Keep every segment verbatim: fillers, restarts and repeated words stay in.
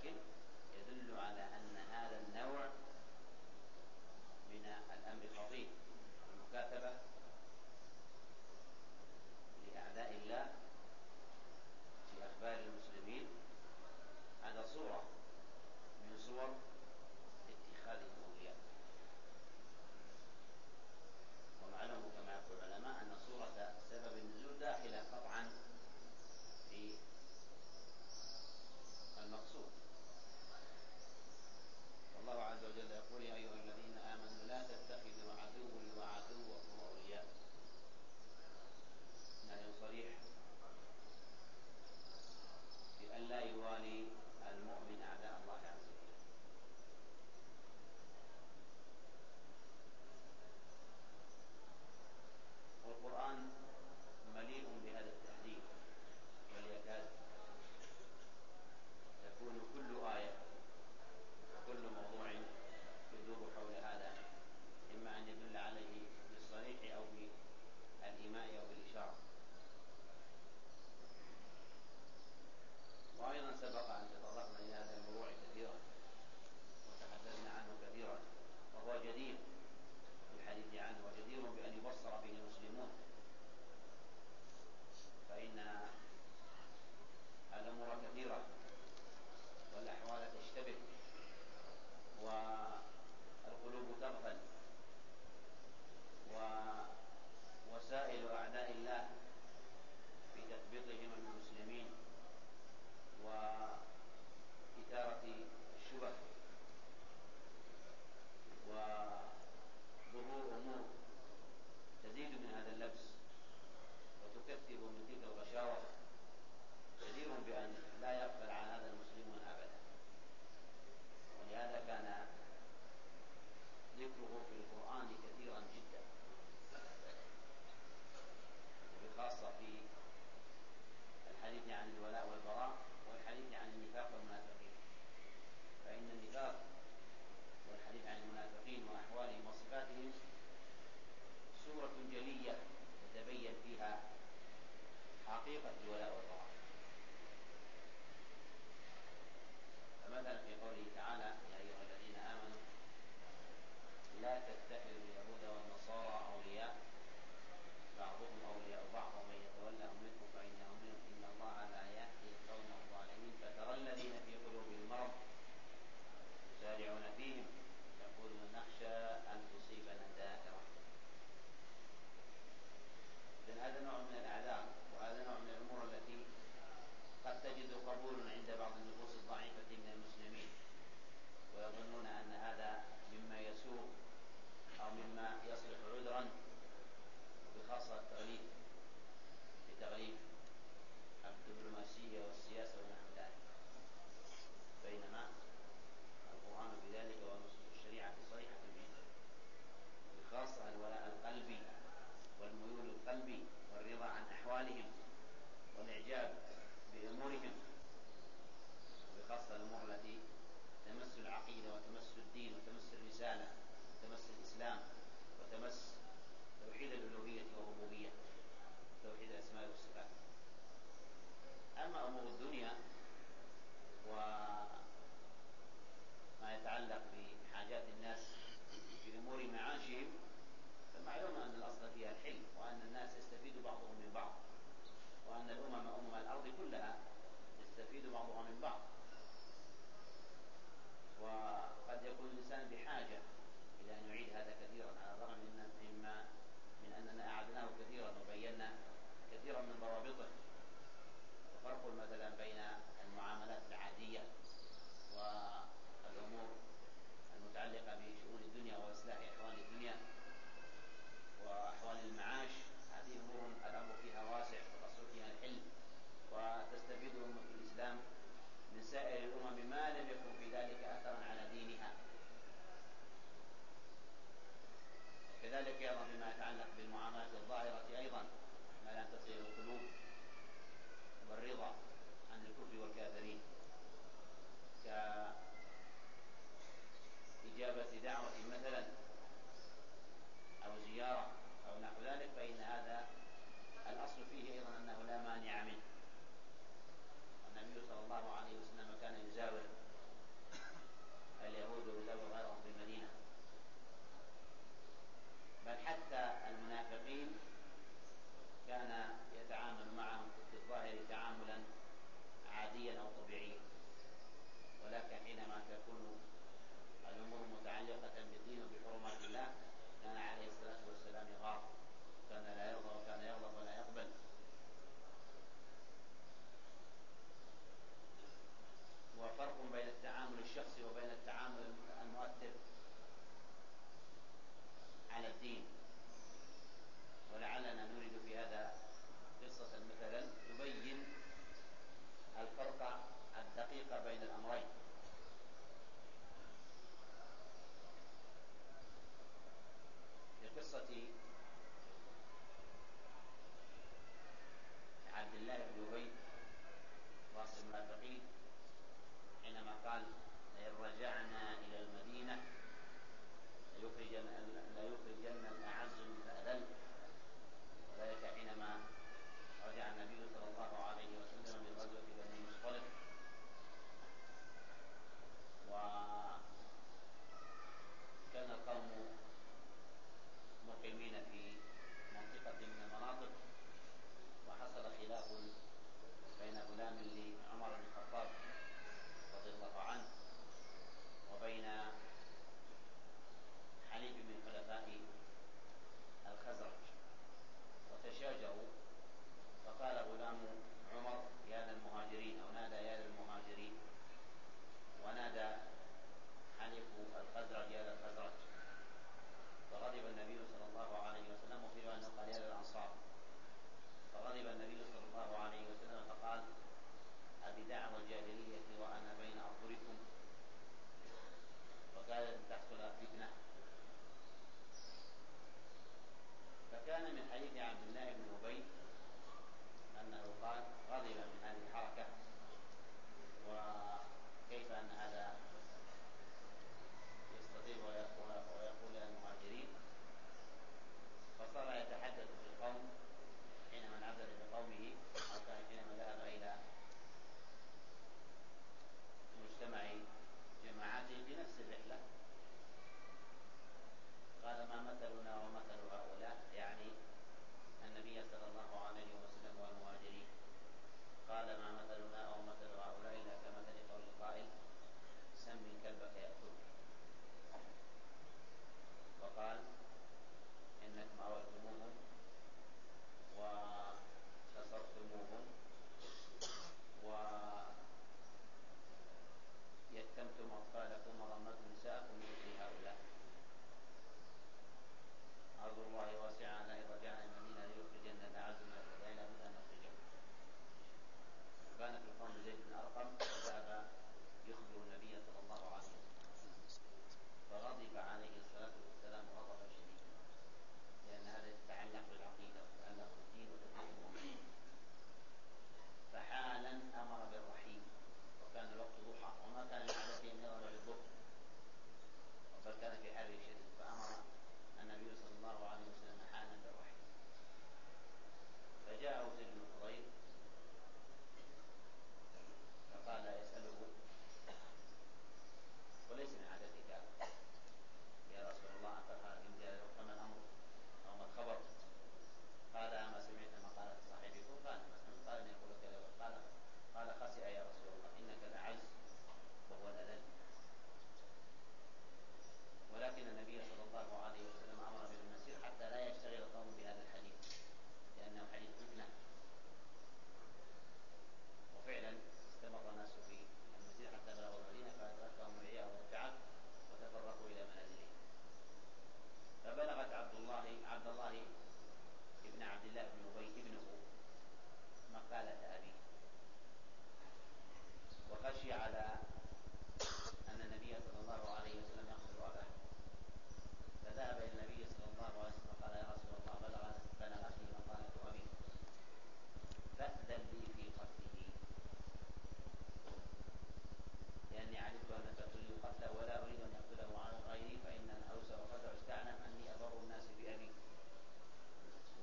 ولكن يدل على أن هذا النوع من الأمر خطير. المكاتبة لأعداء الله في أخبار المسلمين هذا صورة من صور اتخاذ الأولياء. ومعلوم كما يقول العلماء أن صورة سبب النزول داخلة قطعا في المقصود. والله عز وجل يقول: يا أيها الذين آمنوا لا تتخذوا عدوي وعدوكم أولياء. هذا صريح بأن لا يوالي المؤمن أعداء الله عز وجل. والقرآن مليء بهذا التحذير، بل يكاد تكون كل آية وكل موضوع يدور حول هذا، إما أن يدل عليه بالصريح أو بالإيماء أو بالإشارة. وأيضا سبق أن تطرقنا إلى هذا الموضوع كثيرا وتحدثنا عنه كثيرا، وهو جدير بالحديث عنه وجدير بأن يبصر به المسلمون، فإن الأمور كثيرة والأحوال تشتبه والقلوب تغفل، ووسائل أعداء الله في تثبيطهم المسلمين وإثارة الشبه وظهور أمور تزيد من هذا اللبس وتكثر من تلك الغشاوة، جدير بأن لا يغفل عن هذا المسلمون أبدا. ولهذا كان ذكره في القرآن كثيرا جدا، وبخاصة في الحديث عن الولاء والبراء والحديث عن النفاق والمنافقين. فإن النفاق والحديث عن المنافقين وأحوالهم وصفاتهم سورة جلية تتبين فيها حقيقة الولاء والبراء. فمثلا في قوله تعالى: يا أيها الذين آمنوا لا تتخذوا اليهود والنصارى أولياء بعضهم أولياء بعض ومن يتولهم منكم فإنه منهم إن الله لا يهدي القوم الظالمين فترى الذين في قلوبهم مرض يسارعون فيهم يقولون نخشى أن تصيبنا دائرة. إذن هذا نوع من الأعذار، وهذا نوع من الأمور التي قد تجد قبول عند بعض النفوس الضعيفة من المسلمين، ويظنون أن هذا مما يسوء أو مما يصلح عذرا، بخاصة التغليف بتغليف الدبلوماسية والسياسة ونحو ذلك. بينما القرآن بذلك ونصوص الشريعة صريحة جدا، بخاصة الولاء القلبي والميول القلبي والرضا عن أحوالهم والإعجاب بأمورهم، وبخاصة الأمور التي تمس العقيدة وتمس الدين وتمس الرسالة وتمس الإسلام وتمس توحيد الألوهية والربوبية توحيد الأسماء والصفات. أما أمور الدنيا وما يتعلق بحاجات الناس في أمور معاشهم فمعلوم أن الأصل فيها الحل، وأن الناس يستفيد بعضهم من بعض، وأن الأمم أمم الأرض كلها يستفيد بعضها من بعض. وقد يكون الإنسان بحاجة إلى أن يعيد هذا كثيرا، على الرغم مما من أننا أعدناه كثيرا وبينا كثيرا من ضوابطه. وفرق مثلا بين المعاملات العادية والأمور المتعلقة بشؤون الدنيا وإصلاح أحوال الدنيا وأحوال المعاش، هذه أمور الأمر فيها واسع والأصل فيها الحل،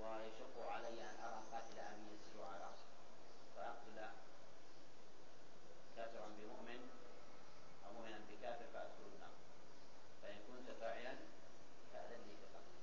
ويشق علي أن أرى قاتل أبي يسير على الأرض فأقتل كافرا بمؤمن أو مؤمنا بكافر فأدخل النار، فإن كنت فاعلا فأذن لي بقتل.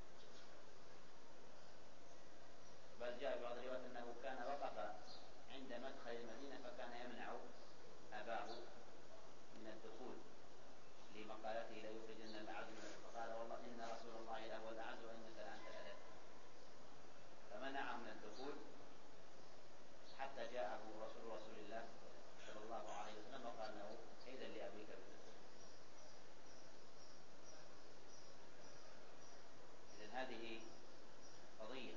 بل جاء بعض الروايات أنه كان وقف عند مدخل المدينة فكان يمنع أباه من الدخول لمقالته لا يخرجن الأعز منه، فقال والله إن رسول الله لهو الأعز وإنك لأنت الأذل، فمنع من الدخول حتى جاءه رسول رسول الله صلى الله عليه وسلم وقال له إذن لأبيك بالدخول. إذن هذه قضية.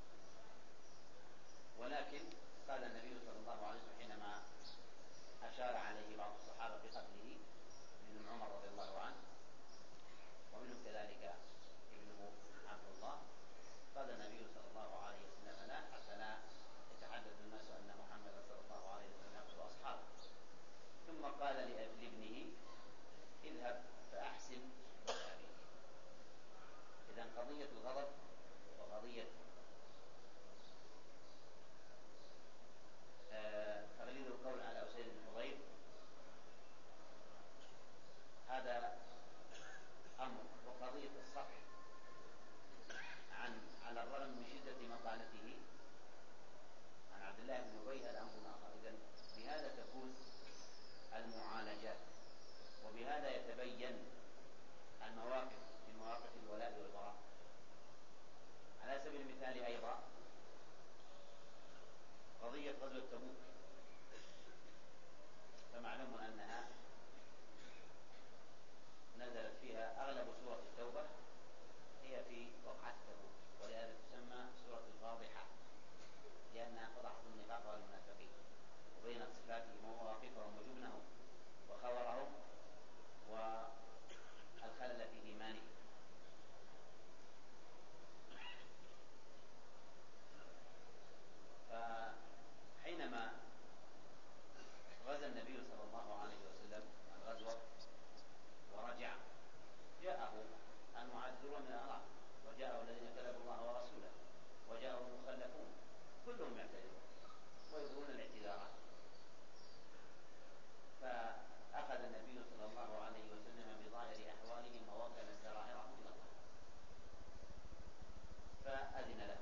ولكن قال النبي صلى الله عليه وسلم حينما أشار عليه بعض الصحابة بقتله منهم عمر رضي الله عنه ومنهم كذلك ابنه عبد الله، قال النبي صلى الله عليه وسلم لا حتى لا يتحدث الناس أن محمدا صلى الله عليه وسلم يقتل أصحابه. ثم قال لابنه اذهب فأحسن لأبيك. إذن قضية الغضب وقضية تغليظ القول على أسيد بن حضير هذا أمر، وقضية الصفح عن على الرغم من شدة مقالته عن عبد الله بن أبي هذا أمر آخر. إذن بهذا تكون المعالجات، وبهذا يتبين المواقف في مواقف الولاء والبراء. على سبيل المثال أيضا قضية غزوة تبوك، فمعلوم أنها نزلت فيها أغلب سورة التوبة هي في وقعة تبوك، ولهذا تسمى سورة الفاضحة لأنها فضحت النفاق والمنافقين وبينت صفاتهم ومواقفهم وجبنهم وخورهم والخلل في إيمانهم. فحينما غزا النبي صلى الله عليه وسلم الغزوة ورجع جاءه المعذرون من الأعراب، وجاءه الذين كذبوا الله ورسوله، وجاءه المخلفون كلهم يعتذرون ويظهرون الاعتذارات. فأخذ النبي صلى الله عليه وسلم بظاهر أحوالهم ووكل سرائرهم إلى الله فأذن له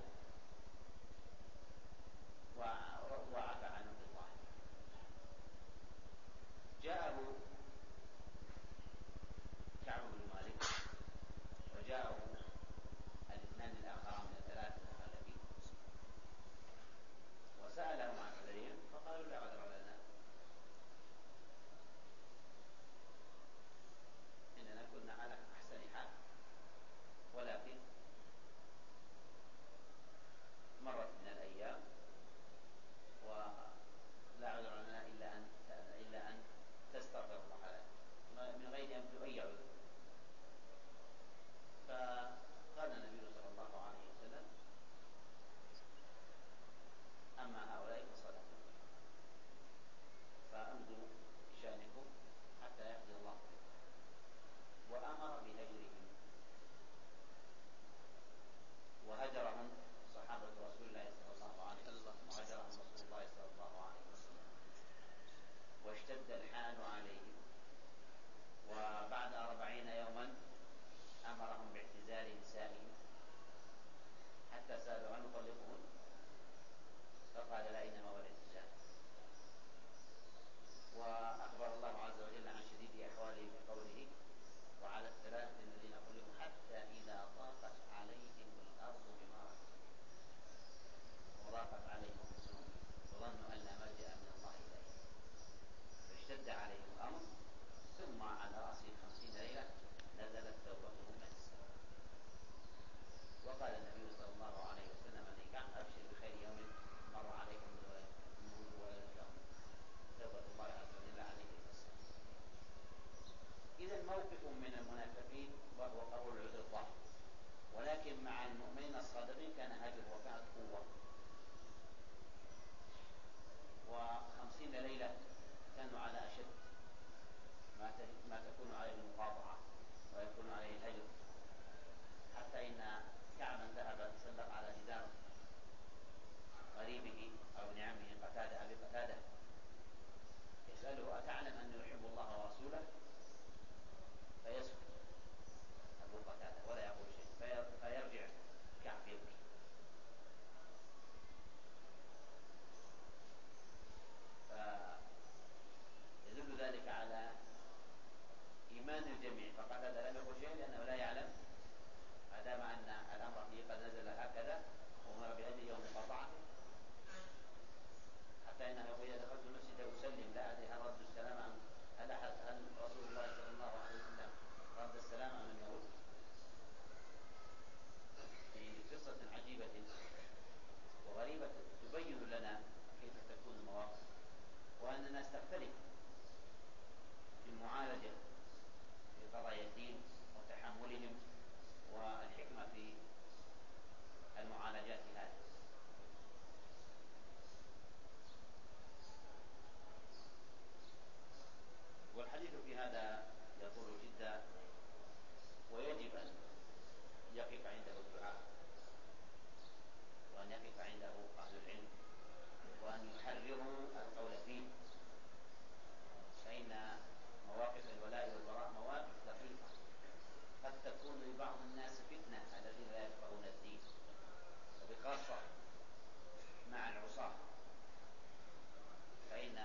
وعفى عنه بالظاهر. جاءه كعب بن مالك وجاءه الاثنان الآخران من الثلاثة المخلفين وسألهم عن عذرهم فقالوا لا عذر لنا، إننا كنا على أحسن حال، ولكن مرت من الأيام ولا عذر لنا إلا أن إلا أن تستغفر الله لنا من غير أن تؤيع عذر. فقال النبي صلى الله عليه وسلم أما هؤلاء فصدقوا فأمضوا بشأنكم حتى يقضي الله بكم، وأمر بهجرهم وهجرهم صحابة رسول الله صلى الله عليه وسلم وهجرهم رسول الله صلى الله عليه وسلم واشتد الحال عليهم. وبعد أربعين يوما أمرهم باعتزال نسائهم حتى سألوا أن يطلقون فقال لا إنما هو الاعتزال. وأخبر الله عز وجل عن شديد أحواله بقوله وعلى الثلاثة الذين خلقوا حتى إذا ضاقت عليهم الأرض بما رحبت وضاقت عليهم أنفسهم وظنوا أن لا ملجأ من الله إليه فاشتد عليهم الأمر، ثم على رأس خمسين ليلة نزلت توبتهم من السماء. وقال النبي صلى الله عليه وسلم لكعب أبشر بخير يوم مر عليكم منذ ولدت أمك، توبة الله عز وجل عليك في السماء. إذا موقف من المنافقين وهو قبول العذر الظاهر، ولكن مع المؤمنين الصادقين كان هجر وكانت قوة. وخمسين ليلة كانوا على أشد ما تكون عليه المقاطعة ويكون عليه الهجر، حتى إن كعبا ذهب سلق على جدار قريبه أو ابن عمه قتادة أبي قتادة يسأله أتعلم أنه يحب الله ورسوله؟ فيسكت أبو قتادة ولا يقول شيء، فيرجع كعب يبكي. فيدل ذلك على إيمان الجميع، فقتادة لم يقل شيء لأنه لا يعلم ما دام أن الأمر فيه قد نزل هكذا وأمر بهديه ومقاطعته، حتى إنه يقول إذا دخلت المسجد أسلم لا أدري هل رد السلام أم هل, هل رسول الله صلى الله عليه وسلم رد السلام أم لم يرد. في قصة عجيبة وغريبة تبين لنا كيف تكون المواقف، وأن الناس تختلف في المعالجة في قضايا الدين وتحملهم والحكمة في المعالجات هذه. والحديث في هذا يطول جدا، ويجب أن يقف عنده الدعاء، وأن يقف عنده أهل العلم، وأن يحرروا القول فيه، فإن مواقف الولاء والبراء مواقف دقيقة قد تكون لبعض الناس فتنة الذين لا يفقهون الدين، وبخاصة مع العصاة، فإن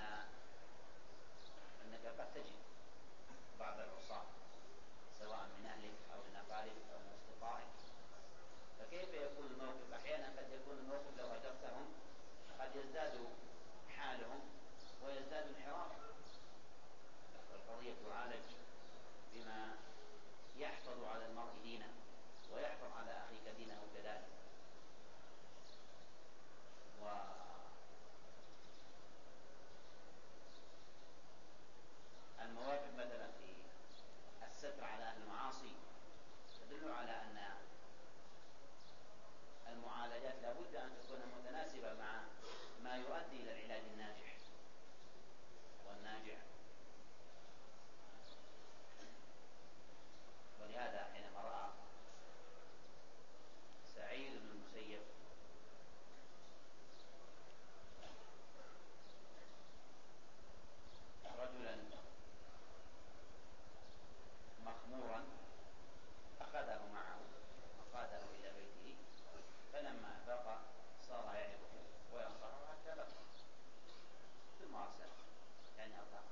أنك قد تجد بعض العصاة سواء من أهلك أو من أقاربك أو من أصدقائك، فكيف يكون الموقف؟ أحيانا قد يكون الموقف لو هجرتهم قد يزداد حالهم ويزداد انحرافا، والقضية تعالج بما يحفظ على المرء دينه ويحفظ على أخيك دينه كذلك. والمواقف مثلا في الستر على أهل المعاصي تدل على أن المعالجات لا بد أن تكون متناسبة مع ما يؤدي إلى العلاج الناجح والناجع. ولهذا حينما رأى سعيد بن المسيب رجلا مخمورا أخذه معه وقاده إلى بيته، فلما أفاق صار يعظه وينصحه حتى بقى، ثم أرسل يعني أطلق.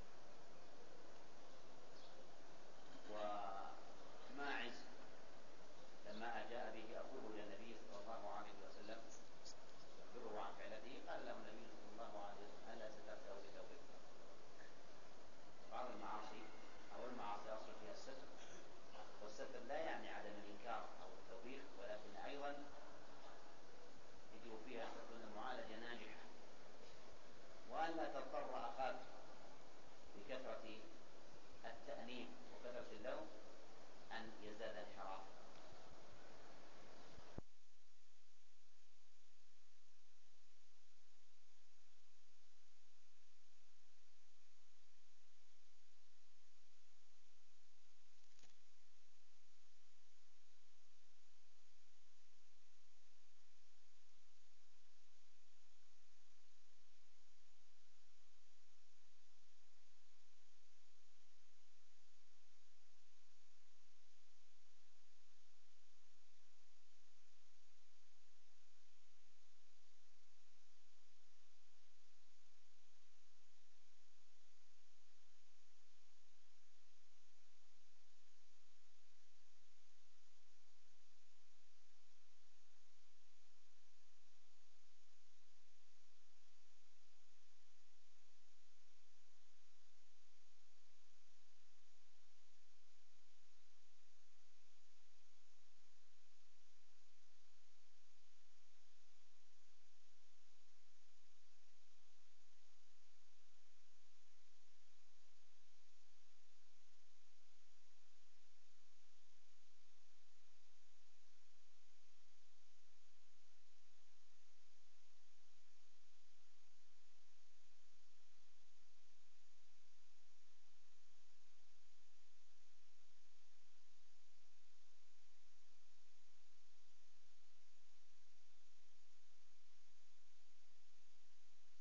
وماعز لما جاء به أخوه إلى النبي صلى الله عليه وسلم يخبره عن فعلته، قال له النبي صلى الله عليه وسلم ألا سترته بتوبته. بعض المعاصي أو المعاصي أصل فيها الستر، والستر لا يعني عدم الإنكار أو التوبيخ، ولكن أيضا يجب فيها أن تكون المعالجة ناجحة، وأن لا تضطر أخاك بكثرة التأنيب وكثرة اللوم أن يزداد انحرافا.